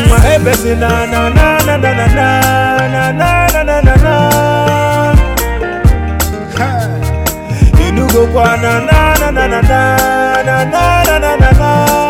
Hey, Bessie, na na na na na na na na na na na na. You go kwa na na na na na na na na na na.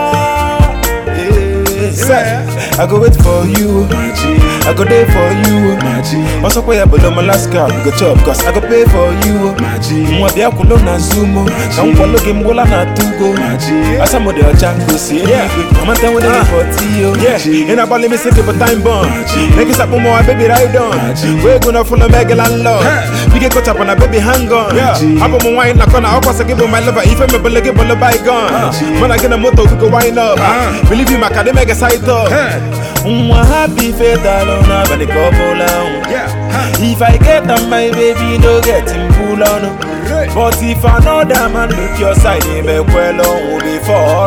I go wait for you, I go there for you. Also pay up below my last car, go chop, cause I go pay for you. Mwabia kulo na zumo, na mpolo game gola na tugo. Asa mo de ochango see, I'm a town with any for in a ball me sick but time bomb. Make it up more baby ride on. We're gonna follow Mega landlord. We get caught up on a baby hang on. I'm on wine like on a opposite give my lover, if I'm a bullet give a bygone. Man I get a motor we go wind up. Believe you my academic side up. Happy fatal on a body couple on. If I get on my baby, no get him pull on. But if another man look your side, he may well on before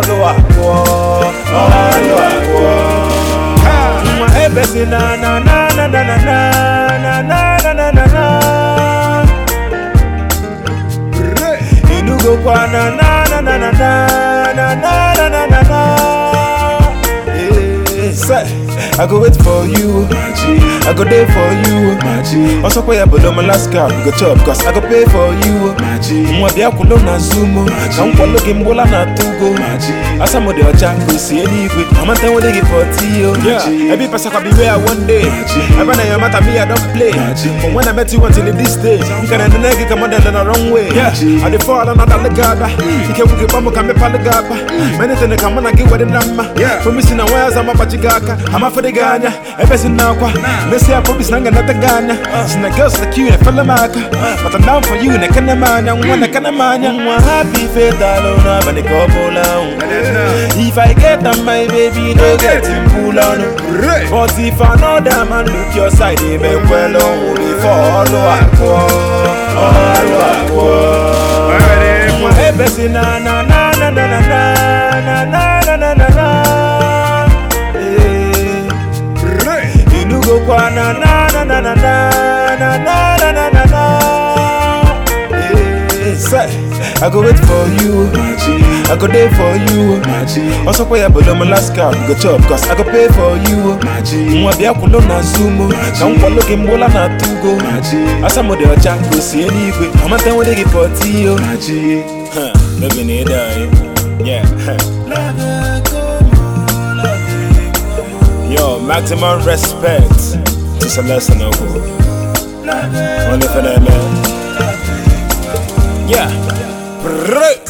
hey, Bessie, na na na na na na na na na na na. You go kwa na na na na na na na na na na. I go wait for you, I go there for you. Also pay up below my last car, go chop, cause I go pay for you. Mwabia kulo na zumo, na mpolo game gola na tugo. Asa mo de ochango see anyway, I'm a town with the for you. Every person can be where one day. I run a matter me I don't play. From when I met you until this day, you can neg come on the wrong way. I dey fall another legaba. You can work bambo can be palagaba. Many things come on I give what the number. For me sin wires I'm a pachigaka. I'm a for the Ghana, a person now. Let's say I probably sang another Ghana. Sina girls like you and a fella maka. But I'm down for you and a canamania. One a canamania. One happy fatal on a body couple on. If I get on my baby, no get him pull on. But if another man look your side, he may well on before hey, Bessie, na na na na na na na na na na na. You go kwa na na na na na na na na na na. I go wait for you, I go there for you. Also pay up below my last car, go chop, cause I go pay for you. Mwabia kulo na zumo, na mpolo game gola na tugo. Asa mo de ochango see anyway, I'm a town with the for you. Baby need Yo, maximum respect to Celeste Noble. Only for that man. Yeah.